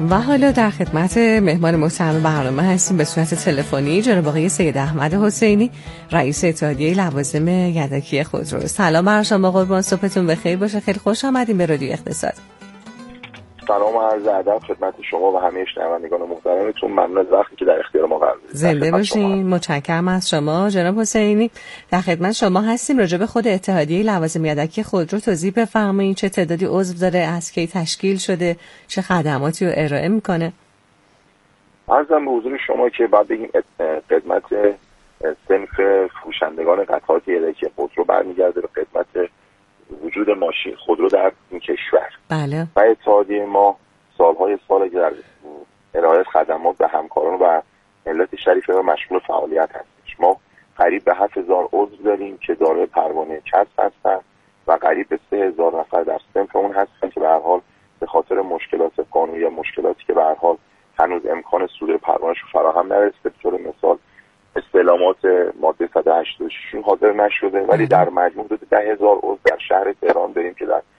و حالا در خدمت مهمان محترم برنامه هستیم به صورت تلفنی جناب آقای سید احمد حسینی، رئیس اتحادیه لوازم یدکی خودرو. سلام بر شما، قربان صبحتون بخیر باشه. خیلی خوش آمدیم به رادیو اقتصاد. سلام و عرض ادب خدمت شما و همه شنوندگان محترمتون. ممنون از وقتی که در اختیار ما قرار دادید. زنده باشین. متشکرم از شما جناب حسینی. در خدمت شما هستیم. راجع به خود اتحادیه لوازم یدکی خودرو توضیح بفرمایید. چه تعدادی عضو داره، از کی تشکیل شده، چه خدماتی رو ارائه میکنه؟ عرضم به حضور شما که بعد بگیم خدمت صنف فروشندگان قطعات یدکی خودرو برمیگرده به خدمت وجود ماشین خودرو در این کشور. بله. و اتحادیه ما سالهای سال در ارائه خدمات به همکاران و ملت شریفه و مشغول فعالیت هستیم. ما قریب به 7000 عضو داریم که دارای پروانه کسب هستن و قریب به 3000 نفر در صنفمون هستن که به هر حال به خاطر مشکلات قانونی یا مشکلاتی که به هر حال هنوز امکان صدور پروانه‌شون فراهم نرسیده، به طور مثال استعلامات ماده 186 حاضر نشده، ولی در مجموع 10000 عضو در شهر تهران داریم که در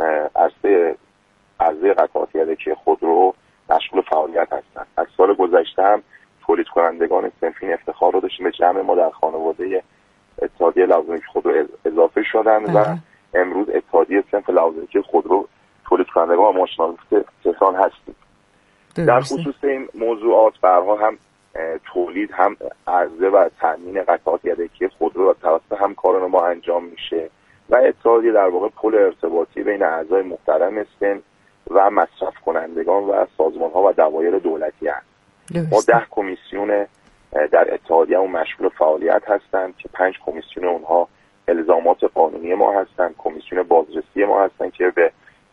عرضه قطعات یدکی خودرو مشغول فعالیت هستند. از سال گذشته هم تولید کنندگان صنفی افتخار رو داشتیم، به جمع ما در خانواده اتحادیه لوازم یدکی خودرو اضافه شدن و امروز اتحادیه صنف لوازم یدکی خودرو تولید کنندگان و ماشین‌آلات تهران هستیم. در خصوص این موضوعات برها هم تولید هم عرضه و تامین قطعات یدکی خودرو توسط همکاران ما انجام میشه و اتحادیه در واقع پل ارتباطی بین اعضای محترم صنف و مصرف کنندگان و سازمان‌ها و دوایر دولتی هست. ما 10 کمیسیون در اتحادیه اون مشغول فعالیت هستند که 5 کمیسیون اونها الزامات قانونی ما هستند، کمیسیون بازرسی ما هستند که به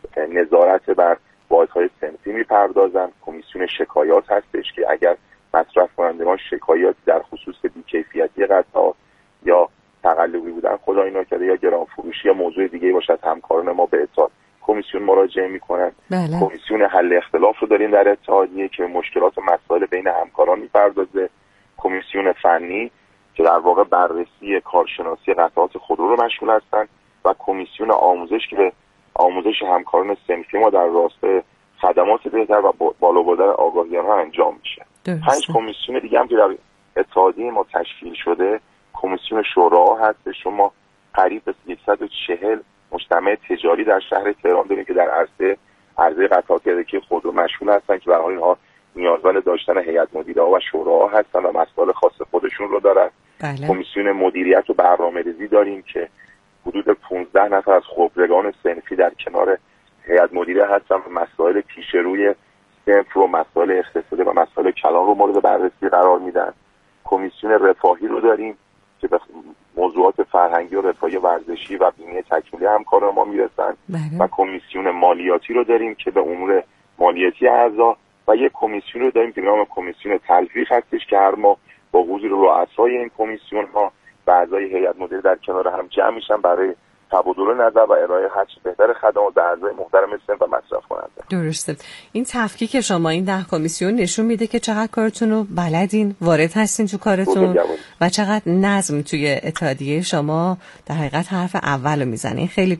نظارت بر واحدهای صنفی میپردازند، کمیسیون شکایات هستش که اگر مصرف کنندگان شکایات در خصوص بی‌کیفیتی قطعات یا تقلبی بودن خدای نکرده یا گران فروشی یا موضوع دیگه باشه، همکاران ما به اتحاد کمیسیون مراجعه میکنن. کمیسیون حل اختلاف رو داریم در اتحادیه که مشکلات و مسائل بین همکاران میپردازه. کمیسیون فنی که در واقع بررسی کارشناسی قطعات خودرو رو مشغول هستن و کمیسیون آموزش که به آموزش همکاران صنفی ما در راستای خدمات بهتر و بالا بردن آگاهی آنها انجام میشه. 5 کمیسیون دیگه هم که در اتحادیه ما تشکیل شده، کمیسیون شورا هست. شما قریب به 140 مجتمع تجاری در شهر تهران داریم که در عرضه قطعات یدکی خودرو مشغول هستن که برای اینها نیازمند داشتن هیئت مدیره و شورا هستن و مسائل خاص خودشون رو دارن. کمیسیون مدیریت و برنامه‌ریزی داریم که حدود 15 نفر از خبرگان صنفی در کنار هیئت مدیره هستن و مسائل پیش روی صنف رو، مسائل اقتصادی و مسائل کلان رو مورد بررسی قرار میدن. کمیسیون رفاهی رو داریم که به موضوعات فرهنگی و رفاهی ورزشی و بیمه تکمیلی همکاران ما میرسن و کمیسیون مالیاتی رو داریم که به امور مالیاتی اعضا و یک کمیسیون رو داریم که به نام کمیسیون تلفیق هستش که هر ماه با حضور رؤسای این کمیسیون ها و اعضای هیئت مدیره در کنار هم جمع میشن برای تبادل نظر و ارائه هرچه بهتر خدمات به اعضای محترم صنف و مصرف کننده. درسته. این تفکیک شما این 10 کمیسیون نشون میده که چقدر کارتون رو بلدین، وارد هستین تو کارتون و چقدر نظم توی اتحادیه شما در حقیقت حرف اولو میزنه. خیلی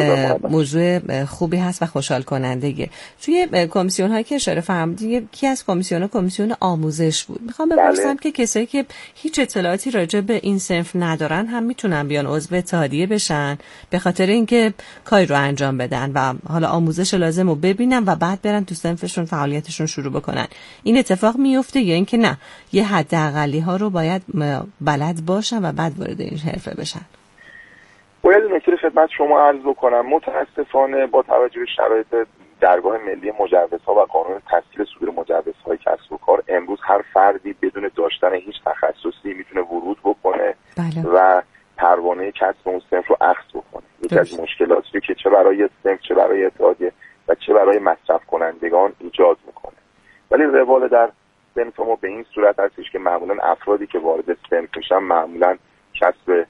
موضوع خوبی هست و خوشحال کننده‌ایه. توی کمیسیون هایی که اشاره فرمودین یکی از کمیسیون آموزش بود. میخوام بپرسم که کسایی که هیچ اطلاعاتی راجع به این صنف ندارن هم میتونن بیان عضو اتحادیه بشن به خاطر اینکه کاری رو انجام بدن و حالا آموزش لازم رو ببینن و بعد برن تو صنفشون فعالیتشون شروع بکنن. این اتفاق میفته یا اینکه نه یه حداقلی ها رو باید بلد باشن و بعد وارد این حرفه بشن؟ باید نکته خدمت شما عرض بکنم متاسفانه با توجه به شرایط درگاه ملی مجوزها و قانون تسهیل صدور مجوزهای کسب و کار امروز هر فردی بدون داشتن هیچ تخصصی میتونه ورود بکنه و پروانه کسب اون صنف رو اخذ بکنه. یکی از مشکلاتی که چه برای صنف چه برای اتحادیه و چه برای مصرف کنندگان ایجاد میکنه. ولی روال در صنف ما به این صورت هستش که معمولا افرادی که وارد صنف میشن معمولا کسب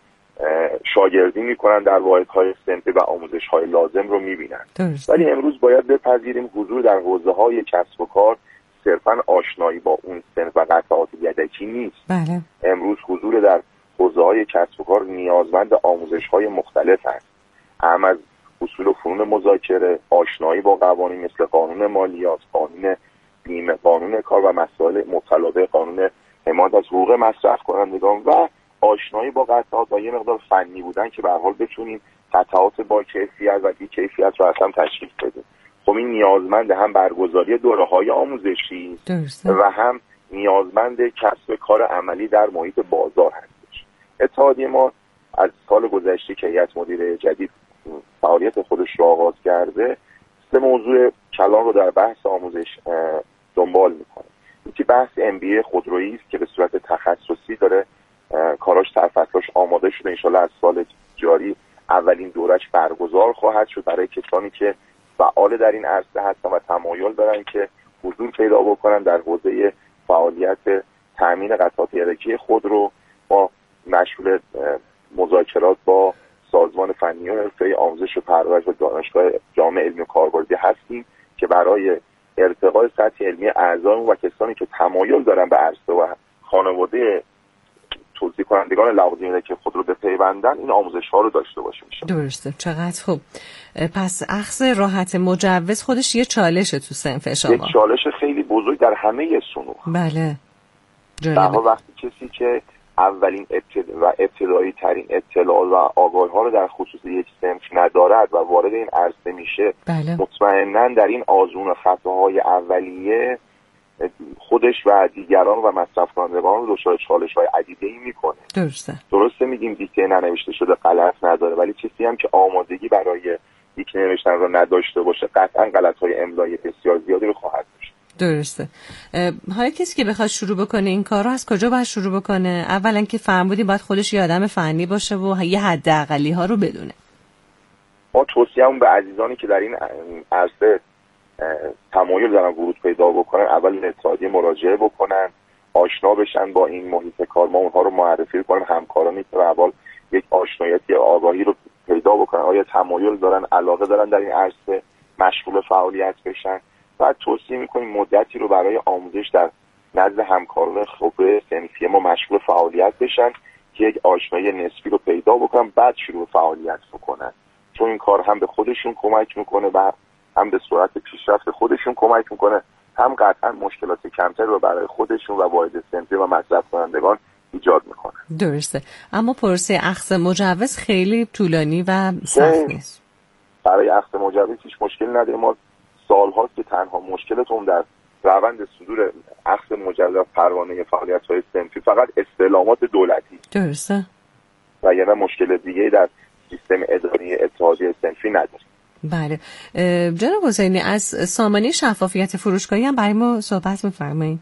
شاگردی میکنن در واحدهای صنفی و آموزش‌های لازم رو میبینن. ولی امروز باید بپذیریم حضور در حوزه‌های کسب و کار صرفاً آشنایی با اون صنف و قطعات یدکی نیست. امروز حضور در حوزه‌های کسب و کار نیازمند آموزش‌های مختلف است. اهم از اصول و فنون مذاکره، آشنایی با قوانین مثل قانون مالیات، قانون بیمه، قانون کار و مسائل مبتلا به قانون حمایت از حقوق مصرف کنندگان و آشنایی با قطعات و یه مقدار فنی بودن که به هر حال بتونیم قطعات با کیفیت و بی کیفیت رو اصلا تشخیص بدیم. خب این نیازمند هم برگزاری دوره‌های آموزشی و هم نیازمند کسب کار عملی در محیط بازار هستش. اتحادیه ما از سال گذشته که هیئت مدیره جدید فعالیت خودش رو آغاز کرده 3 موضوع کلان رو در بحث آموزش دنبال میکنه. یکی بحث MBA خودرویی است که به صورت تخصصی داره کاراش سرفصلش آماده شده. انشالله از سال جاری اولین دورش برگزار خواهد شد برای کسانی که فعال در این عرصه هستن و تمایل دارن که حضور پیدا بکنن در حوزه فعالیت تامین قطعات یدکی خودرو. ما مشغول مذاکرات با سازمان فنی و حرفه‌ای آموزش و پرورش و دانشگاه جامعه علمی و کاربردی هستیم که برای ارتقای سطح علمی اعضایمون و کسانی که تمایل دارن به عرصه و خانواده توزیع کنندگان لوازم یدکی خودرو بپیوندن این آموزش ها رو داشته باشیم. درسته، چقدر خوب. پس اخذ راحت مجوز خودش یه چالشه تو صنف شما. یه چالش خیلی بزرگ در همه صنوع. بله. در وقتی کسی که اولین ابتدایی ترین اطلاعات و آگاهی ها رو در خصوص یک صنف ندارد و وارد این عرصه میشه، بله. مطمئناً در این آزمون خطاهای اولیه خودش و دیگران و مصرف کنندگان رو دچار چالش‌های عدیده‌ای میکنه. درسته میگیم دیکته ننوشته شده غلط نداره، ولی کسی هم که آمادگی برای دیکته نوشتن رو نداشته باشه قطعاً غلط‌های املایی بسیار زیادی رو خواهد داشت. درسته. حالا کسی که بخواد شروع بکنه این کار رو از کجا باید شروع بکنه؟ اولا که فرمودی باید خودش یه آدم فنی باشه و یه حداقلی ها رو بدونه. ما توصیه‌مون به عزیزانی که در این عرصه تمایل دارن ورود پیدا بکنن اول اتحادیه مراجعه بکنن، آشنا بشن با این محیط کار. ما اونها رو معرفی کنیم، همکارانی که اول یک آشناییت آگاهی رو پیدا بکنن، آیا تمایل دارن، علاقه دارن در این عرصه مشغول فعالیت بشن. بعد توصیه میکنیم مدتی رو برای آموزش در نزد همکاران خبره صنفی ما مشغول فعالیت بشن که یک آشنایی نسبی رو پیدا بکنن، بعد شروع فعالیت بکنن. چون این کار هم به خودشون کمک میکنه و هم به سرعت پیشرفت خودشون کمک میکنه، هم قطعا مشکلات کمتری رو برای خودشون و واحد صنفی و مصرف کنندگان ایجاد میکنه. درسته. اما پروسه اخذ مجوز خیلی طولانی و سخت نیست. برای اخذ مجوز هیچ مشکلی نداره. ما سال‌هاست که تنها مشکلتون در روند صدور اخذ مجوز پروانه فعالیت‌های صنفی فقط استعلامات دولتی. درسته. و یعنی مشکل دیگه در سیستم اداری اتحادیه صنفی نداره. بله. جناب حسینی از سامانه شفافیت فروشگاهی هم برای ما صحبت می‌فرمایید؟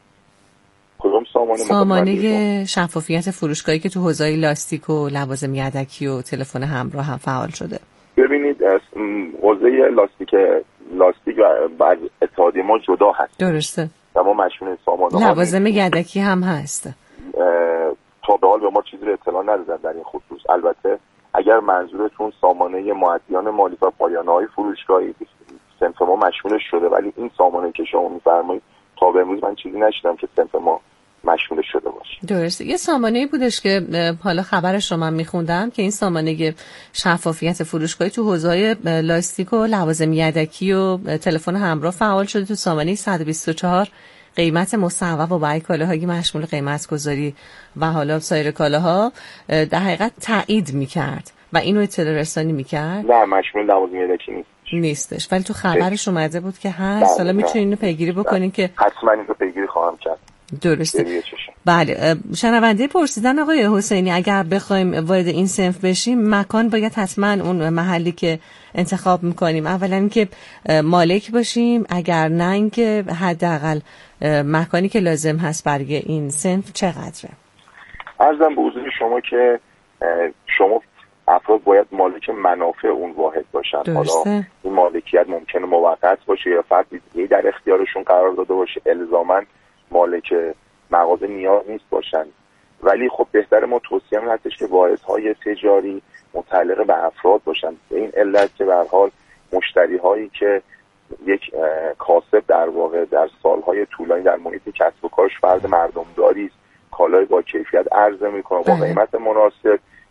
کدوم سامانه؟ سامانه شفافیت فروشگاهی که تو حوزه لاستیک و لوازم یدکی و تلفن همراه هم فعال شده. ببینید حوزه لاستیک و اتحادیه ما جدا هست. درسته. و ما مشمول سامانه لوازم یدکی هم هست. تا به حال به ما چیزی رو اطلاع ندادن در این خصوص. البته اگر منظورتون سامانه مؤدیان مالی و پایانه‌های فروشگاهی صنف ما مشمولش شده، ولی این سامانه که شما می‌فرمایید تا به امروز من چیزی نشیدم که صنف ما مشمول شده باشه. درسته. یه سامانه‌ای بودش که حالا خبرش رو من می‌خوندم که این سامانه شفافیت فروشگاهی تو حوزه‌های لاستیک و لوازم یدکی و تلفن همراه فعال شده. تو سامانه 124 قیمت مصوب و برای کالاهای مشمول قیمت گذاری و حالا سایر کالاها در حقیقت تایید می‌کرد و اینو اطلاع رسانی می‌کرد. نه مشمول لوازم یدکی نیستش، ولی تو خبرش اومده بود که هست. حالا میتونین اینو پیگیری بکنین که حتما اینو پیگیری خواهم کرد. درسته. بله. شنونده پرسیدن آقای حسینی اگر بخوایم وارد این صنف بشیم مکان باید حتما اون محلی که انتخاب میکنیم اولا که مالک باشیم، اگر نه اینکه حداقل مکانی که لازم هست برای این صنف چقدره. عرضم به حضور شما که شما افراد باید مالک منافع اون واحد باشن. حالا این مالکیت ممکنه موقت باشه یا فردی دیگه در اختیارشون قرار داده باشه، الزاماً مالک مغازه نیاز نیست باشن. ولی خب بهتره ما توصیه‌مون هستش که واحدهای تجاری متعلق به افراد باشن، به این علت که به هر حال مشتری هایی که یک کاسب در واقع در سالهای طولانی در محیط کسب و کارش فرد مردمداری است، کالای با کیفیت عرضه میکنه با قیمت مناسب،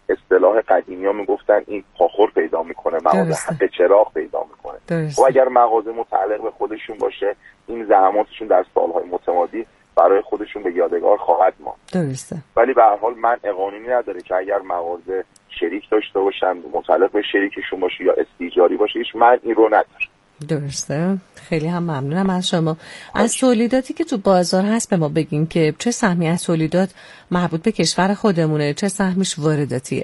اصطلاح قدیمی‌ها میگفتن این پاخور پیدا میکنه، مغازه حق چراغ پیدا میکنه. و اگر مغازه متعلق به خودشون باشه، این زحماتشون در سالهای متمادی برای خودشون به یادگار خواهد ماند. درسته. ولی به هر حال منع قانونی نداره که اگر مغازه شریک داشته باشن، متعلق به شریکشون باشه یا استیجاری باشه، هیچ معنی رو نداره. درسته. خیلی هم ممنونم از شما. از تولیداتی که تو بازار هست به ما بگین که چه سهمی از تولیدات مربوط به کشور خودمونه، چه سهمیش وارداتیه؟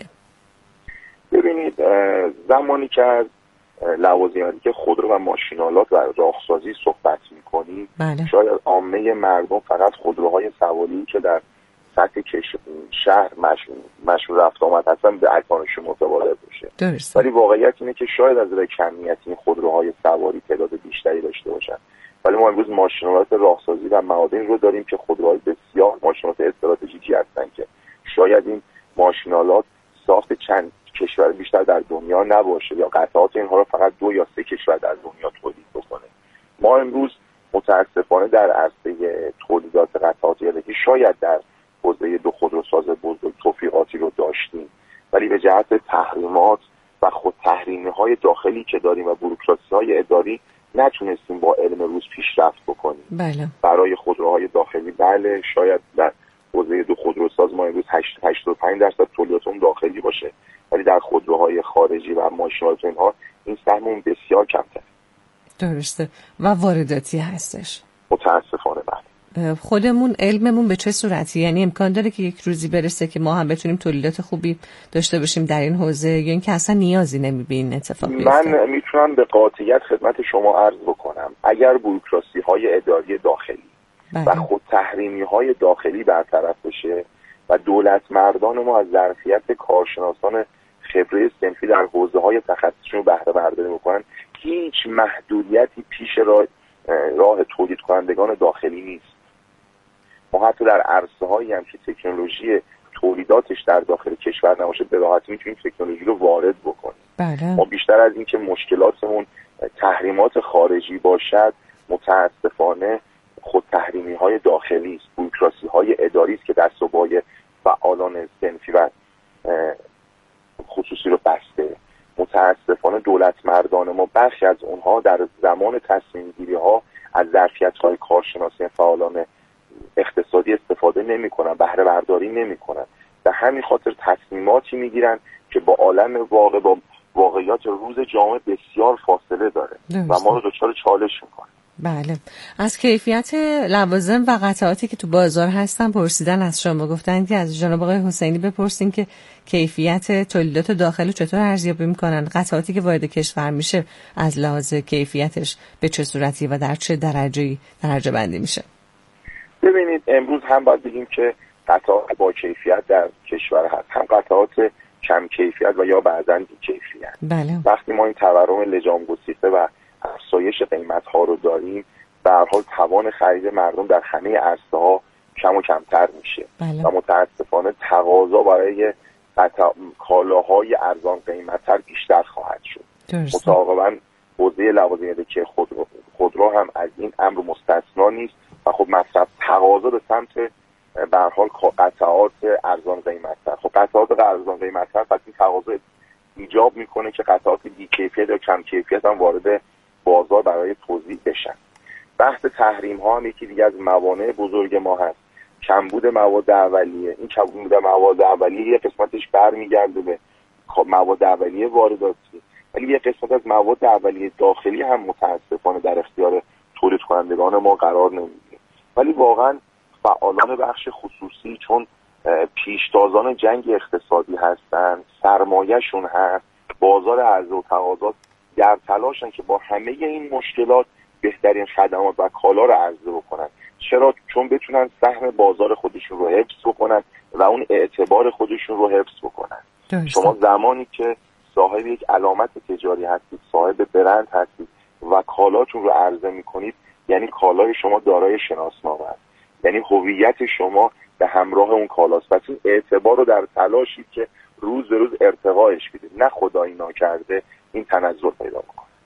ببینید، زمانی که از لوازماتی که خودرو و ماشینالات و راهسازی صحبت می‌کنیم، شاید عامه مردم فقط خودروهای سواری که در سطح شهر مشمول رفت آمد هستن به اذهانشون متبادر بشه. ولی واقعیت اینه که شاید از روی کمیت این خودروهای سواری تعداد بیشتری داشته باشن. ولی ما امروز ماشینالات راهسازی و معادن رو داریم که خودروهای بسیار ماشینالات استراتژیکی هستن که شاید این ماشینالات ساخت چند کشور بیشتر در دنیا نباشه یا قطعات اینها رو فقط 2 یا 3 کشور در دنیا تولید بکنه. ما امروز متاسفانه در عرصه تولیدات قطعات یدکی شاید در حوزه 2 خودروساز بزرگ توفیقاتی رو داشتیم، ولی به جهت تحریمات و خود تحریمی‌های داخلی که داریم و بوروکراسی‌های اداری نتونستیم با علم روز پیشرفت بکنیم. بله. برای خودروهای داخلی بله، شاید در حوزه 2 خودروساز ما امروز 85% تولیداتمون داخلی باشه، ولی در خودروهای خارجی و ماشین‌ها اینها این سهممون بسیار کمتره. درسته. و وارداتی هستش. متاسفانه بله. خودمون علممون به چه صورتی؟ یعنی امکان داره که یک روزی برسه که ما هم بتونیم تولیدات خوبی داشته باشیم در این حوزه، یا اینکه اصلا نیازی نمی‌بینین اتفاق بیفته؟ من میتونم به قاطعیت خدمت شما عرض بکنم اگر بوروکراسی‌های اداری داخلی و خود تحریمی‌های داخلی برطرف بشه و دولت مردان ما از ظرفیت کارشناسان خبره صنفی در حوزه‌های تخصصیشون بهره برداری بکنن، هیچ محدودیتی پیش راه تولید کنندگان داخلی نیست. ما حتی در عرصه‌هایی هم که تکنولوژی تولیداتش در داخل کشور نباشه به راحتی میتونیم تکنولوژی رو وارد بکنیم. بله. ما بیشتر از این که مشکلاتمون تحریمات خارجی باشد، متاسفانه خود تحریمی‌های داخلی است، بوروکراسی‌های اداری است که دست و پای فعالان صنفی و خصوصی رو بسته. متاسفانه دولت مردان ما بخشی از اونها در زمان تصمیم گیری ها از ظرفیت‌های کارشناسی فعالان اقتصادی استفاده نمی‌کنن، بهره برداری نمی‌کنن. به همین خاطر تصمیماتی میگیرن که با عالم واقع، با واقعیات روز جامعه بسیار فاصله داره و ما رو دچار چالش می‌کنه. بله. از کیفیت لوازم و قطعاتی که تو بازار هستن پرسیدن از شما، گفتن که از جناب آقای حسینی بپرسین که کیفیت تولیدات داخلی چطور ارزیابی میکنن، قطعاتی که وارد کشور میشه از لحاظ کیفیتش به چه صورتی و در چه درجه بندی میشه؟ ببینید، امروز هم باید بگیم که قطعات با کیفیت در کشور هست، هم قطعات کم کیفیت و یا بعضاً بی کیفیت. بله. وقتی ما این تورم لجام گسیخته و افزایش قیمت‌ها رو داریم، به هر حال توان خرید مردم در همه عرصه‌ها کم و کمتر میشه. بله. و متاسفانه تقاضا برای کالاهای ارزان قیمت‌تر بیشتر خواهد شد. متعاقباً حوزه لوازم یدکی خودرو هم از این امر مستثنا نیست و خب مصرف تقاضا به سمت به هر حال قطعات ارزان قیمت‌تر. خب قطعات ارزان قیمت‌تر پس این تقاضا ایجاب میکنه که قطعات بی کیفیت یا کم کیفیت هم وارد بازار برای توزیع بشن. بحث تحریم ها هم یکی دیگه از موانع بزرگ ما هست. کمبود مواد اولیه. این کمبود مواد اولیه یه قسمتش برمیگرده به مواد اولیه وارداتی، ولی یه قسمت از مواد اولیه داخلی هم متاسفانه در اختیار تولید کنندگان ما قرار نمیگیره. ولی واقعا فعالان بخش خصوصی چون پیشتازان جنگ اقتصادی هستن، سرمایه‌شون هست، بازار عرضه و تقاضا در تلاشن که با همه این مشکلات بهترین خدمات و کالا رو عرضه بکنن. چرا؟ چون بتونن سهم بازار خودشون رو حفظ بکنن و اون اعتبار خودشون رو حفظ بکنن. شما زمانی که صاحب یک علامت تجاری هستید، صاحب برند هستید و کالاتون رو عرضه میکنید، یعنی کالای شما دارای شناسنامه است، یعنی هویت شما به همراه اون کالاست. پس این اعتبار رو در تلاشید که روز به روز ارتقاش بدید، نه خدایی ناکرده این تنزل پیدا بکنه.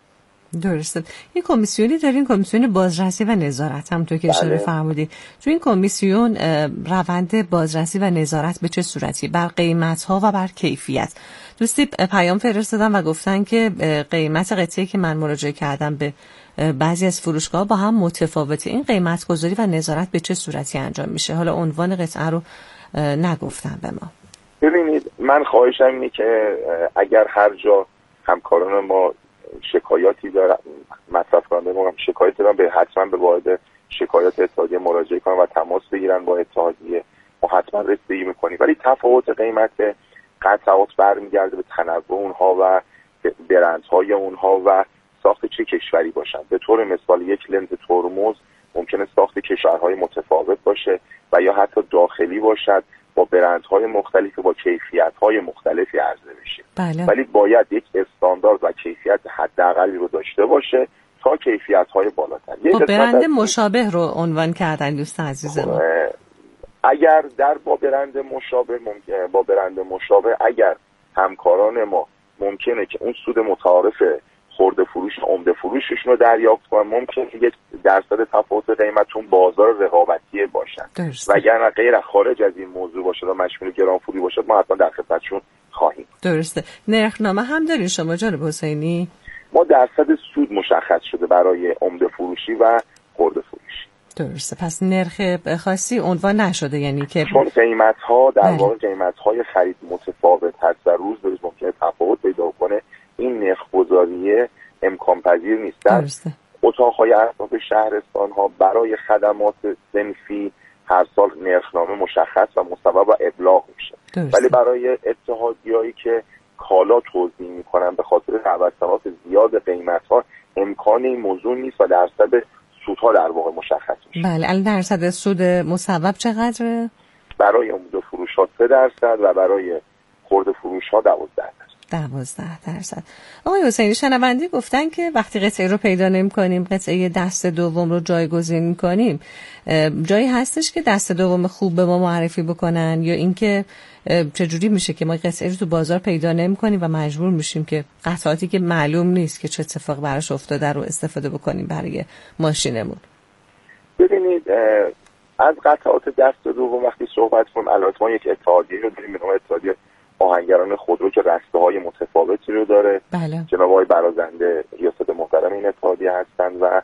درسته. یه کمیسیونی دارین، کمیسیون بازرسی و نظارت، همونطور که اشاره فرمودید. تو این کمیسیون روند بازرسی و نظارت به چه صورتی؟ بر قیمت‌ها و بر کیفیت. دوستی پیام فرستادن و گفتن که قیمت قطعه‌ای که من مراجعه کردم به بعضی از فروشگاه با هم متفاوته. این قیمت گذاری و نظارت به چه صورتی انجام میشه؟ حالا عنوان قطعه رو نگفتن به ما. ببینید، من خواهشم اینه که اگر هر جا همکاران ما شکایاتی دارن، مصرف کننده ما شکایتی دارن، به حتما به واحد شکایات اتحادیه مراجعه کنن و تماس بگیرن با اتحادیه. ما حتما رسیدگی میکنیم. ولی تفاوت قیمت قطعات برمیگرده به تنوع اونها و برندهای اونها و ساخت چه کشوری باشن. به طور مثال یک لنز ترمز ممکنه ساخت کشورهای متفاوت باشه و یا حتی داخلی باشد، با برندهای مختلفی، با کیفیت‌های مختلفی عرضه بشه. بله. ولی باید یک استاندارد و کیفیت حداقلی رو داشته باشه تا کیفیت‌های بالاتر. با برند مشابه رو عنوان کردن دوست عزیزم. اگر با برند مشابه اگر همکاران ما ممکنه که اون سود متعارف خرده فروش عمده فروششون رو دریافت کنن، ممکنه یک درصد تفاوت قیمتون بازار رقابتی باشن. وگرنه غیر خارج از این موضوع باشه و مشمول گرانپولی باشه، ما حتما در خدمتشون خواهیم. درسته. نرخنامه هم دارین شما جناب حسینی؟ ما درصد سود مشخص شده برای عمده فروشی و خرده فروشی. درسته. پس نرخ خاصی عنوان نشده، یعنی که چون قیمت‌ها در واقع قیمت‌های خرید متفاوت هست و روز به روز ممکنه تفاوت پیدا کنه. این نرخ‌گذاری امکان پذیر نیست. درسته. اتاق‌های اطراف شهرستان‌ها برای خدمات صنفی هر سال نرخنامه مشخص و مصوب و ابلاغ میشه. ولی برای اتحادیه‌ای که کالا توزیع می‌کنن به خاطر توسعات زیاد قیمت‌ها امکان این موضوع نیست و درصد سودها در واقع مشخص میشه. بله. الان درصد سود مصوب چقدره؟ برای عمده فروش‌ها 3% و برای خرده فروش‌ها 12%. آقای حسینی، شنونده گفتن که وقتی قطعه رو پیدا نمی‌کنیم، قطعه دست دوم رو جایگزین می‌کنیم، جایی هستش که دست دوم خوب به ما معرفی بکنن، یا اینکه چجوری میشه که ما قطعه رو تو بازار پیدا نمی‌کنیم و مجبور میشیم که قطعاتی که معلوم نیست که چه اتفاق براش افتاده رو استفاده بکنیم برای ماشینمون؟ ببینید، از قطعات دست دوم وقتی صحبت کنیم، البته ما یک اتحادیه رو داریم به نام اتحادیه آهنگران خودرو که رسته‌های متفاوتی رو داره. بله. جناب آقای برازنده ریاست محترم این اتحادیه هستند و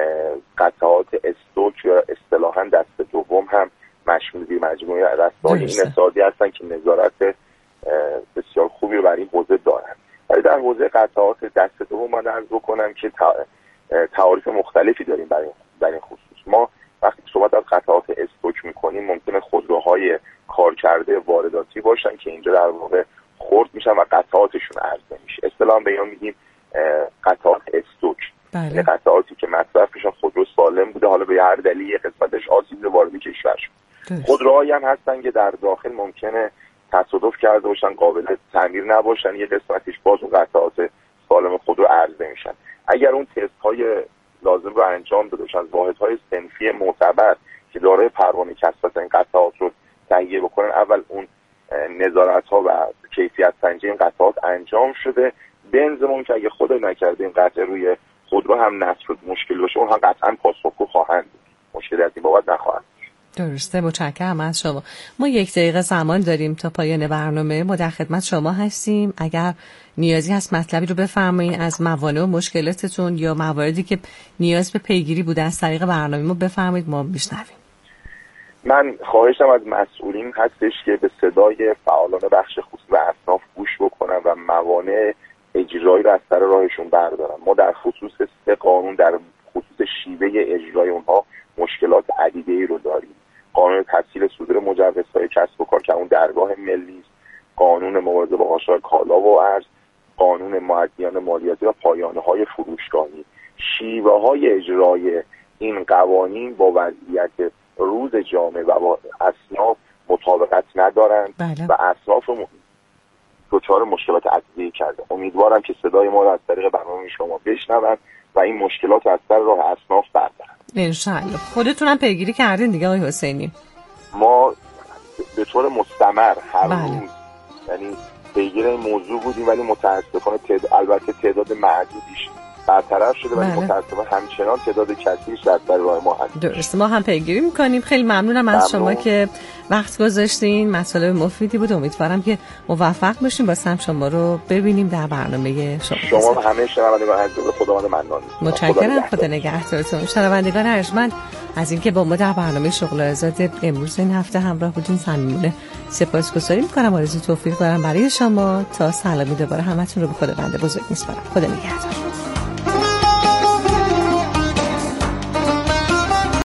قطعات استوک یا اصطلاحاً دست دوم هم مشمول به مجموعه رسته‌های این اتحادیه هستند که نظارت بسیار خوبی رو بر این حوزه دارند. ولی در حوزه قطعات دست دوم من عرض بکنم که تعاریف مختلفی داریم در این خصوص. ما وقتی صحبت از قطعات استوک می‌کنیم ممکنه خودروهای کارکرده وارداتی باشن که اینجا در واقع خرد میشن و قطعاتشون عرضه میشه. اصطلاحاً به اینا میگیم قطعات استوک. بله. قطعاتی که مصرفشون خودرو سالم بوده، حالا به هر دلیل قسمتش آسیب وارد کشور شد. خودروهایی هم هستن که در داخل ممکنه تصادف کرده باشن، قابل تعمیر نباشن، یه قسمتش باز اون قطعات سالم خودرو عرضه میشن. اگر اون تست‌های لازم رو انجام داده باشن، واحدهای صنفی معتبر که دارای پروانه کسب این قطعات رو تهیه بکنن، اول اون نظارت‌ها و کیفیت سنجی این قطعات انجام شده، بنزمون که اگه خدای نکرده این قطعه روی خودرو هم نصب شد مشکل باشه، اونها قطعا پاسخگو خواهند بود، مشکلی از این بابت نخواهند. درسته. متشکرم از شما. ما 1 دقیقه زمان داریم تا پایان برنامه. ما در خدمت شما هستیم. اگر نیازی هست مطلبی رو بفرمایید از موانع و مشکلاتتون یا مواردی که نیاز به پیگیری بوده از طریق برنامه ما بفرمایید، ما میشنویم. من خواهشم از مسئولین هستش که به صدای فعالان بخش خصوصی و اصناف گوش بکنن و موانع اجرایی رو از سر راهشون بردارن. ما در خصوص 3 قانون در خصوص شیوه اجرای اونها مشکلات عدیده‌ای رو داریم. قانون تسهیل صدور مجوزهای کسب و کار که اون درگاه ملی است، قانون مبارزه با قاچاق کالا و ارز، قانون مؤدیان مالیاتی و پایانه‌های فروشگاهی. شیوه‌های اجرای این قوانین با وضعیت روز جامعه و با اصناف مطابقت ندارند. بله. و اصناف دچار مشکلات عدیده‌ای کرده. امیدوارم که صدای ما رو از طریق برنامه شما بشنوند و این مشکلات رو از سر راه اصناف بردارن. انشالله. خودتونم پیگیری کردین دیگه آقای حسینی؟ ما به طور مستمر هر بله. روز یعنی پیگیر این موضوع بودیم، ولی متاسفانه البته تعداد معدودیش برطرف شده ولی متأسفانه همچنان تعداد کثیری در راه ما هست. درست، ما هم پیگیری می‌کنیم. خیلی ممنونم از شما که وقت گذاشتین. مطالب مفیدی بود. امیدوارم که موفق باشیم با هم شما رو ببینیم در برنامه شما همه شنوندگان عزیز خداوند منان. متشکرم. خدا نگهدارتون. شنوندگان ارجمند از اینکه با ما در برنامه شغل آزاد امروز این هفته همراه بودین صمیمانه سپاسگزاری می‌کنم. آرزوی توفیق دارم برای شما. تا سلامی دوباره همتون رو به خداوند بزرگ می‌سپارم. خدا نگهدار.